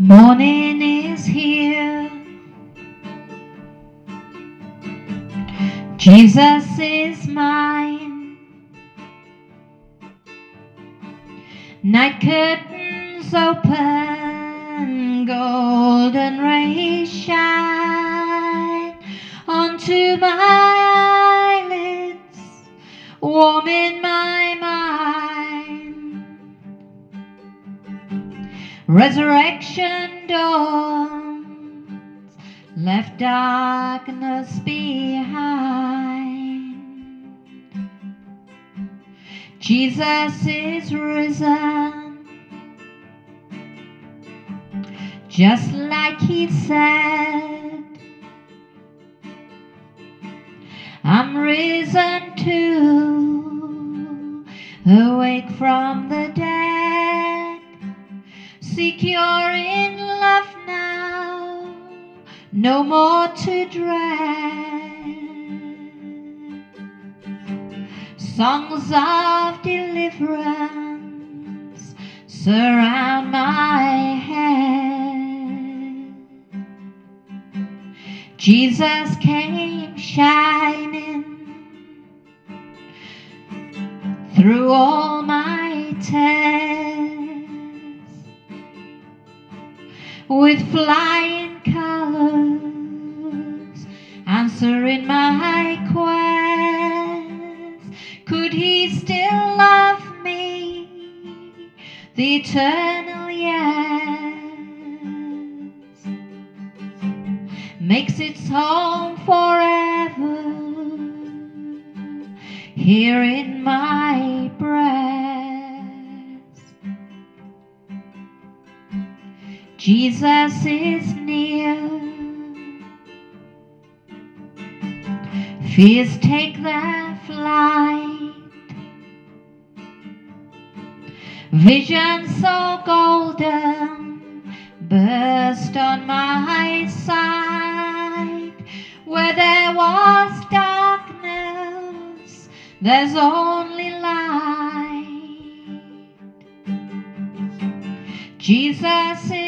Morning is here, Jesus is mine. Night curtains open, golden rays shine onto my eyelids, warm in my mind. Resurrection dawns, left darkness behind. Jesus is risen, just like he said. I'm risen too, awake from the dead, secure in love now, no more to dread. Songs of deliverance surround my head. Jesus came shining through all my tests, with flying colors answering my quest. Could he still love me, the eternal yes makes its home forever here in my breast. Jesus is near, fears take their flight, vision so golden burst on my sight. Where there was darkness, there's only light. Jesus is